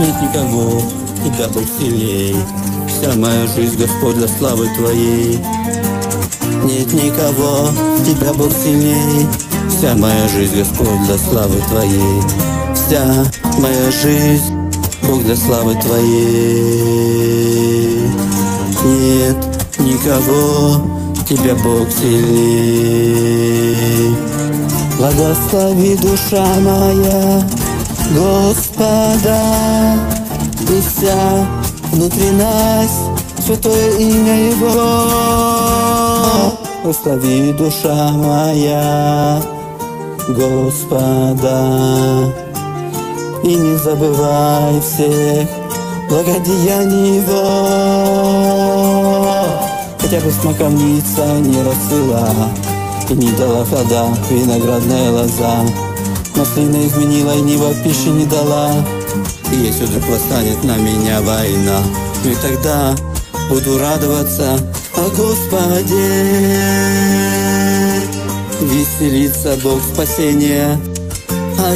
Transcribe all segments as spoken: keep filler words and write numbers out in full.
Нет никого, Тебя, Бог, сильней. Вся моя жизнь, Господь, для славы Твоей. Нет никого, Тебя, Бог, сильней. Вся моя жизнь, Господь, для славы Твоей. Вся моя жизнь, Бог, для славы Твоей. Нет никого, Тебя, Бог, сильней. Благослови, душа моя, Господа, и вся внутри нас святое имя Его. Благослови, душа моя, Господа, и не забывай всех благодеяний Его. Хотя бы смоковница не расцвела и не дала плода виноградная лоза, маслина изменила и нива пищи не дала. И если вдруг восстанет на меня война, и тогда буду радоваться о Господе. Веселится Бог спасения о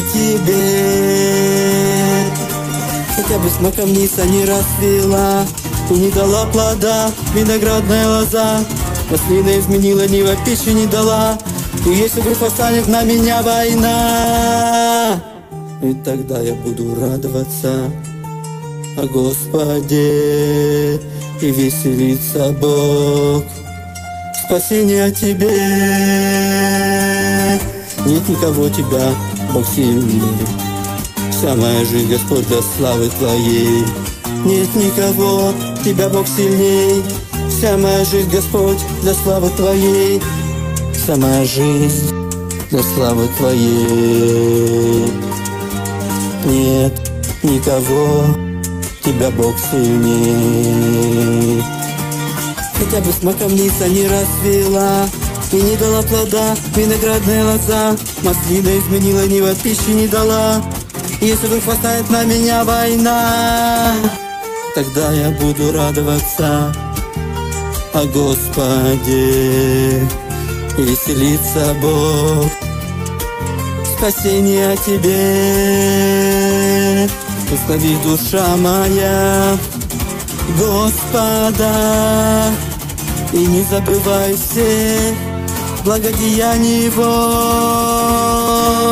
Тебе. Хотя бы смоковница не расцвела и не дала плода виноградная лоза, маслина изменила, нива пищи не дала. И если вдруг восстанет на меня война, и тогда я буду радоваться о Господе. И веселится Бог спасение о Тебе. Нет никого, Тебя, Бог, сильней. Вся моя жизнь, Господь, для славы Твоей. Нет никого, Тебя, Бог, сильней. Вся моя жизнь, Господь, для славы Твоей. Вся моя жизнь для славы Твоей. Нет никого, Тебя, Бог, сильней. Хотя бы смоковница не расцвела и не дала плода виноградная лоза, маслина изменила, нива пищи не дала. Если вдруг восстанет на меня война, тогда я буду радоваться о Господе. И веселится Бог спасение о Тебе. Благослови, душа моя, Господа, и не забывай всех благодеяний Его.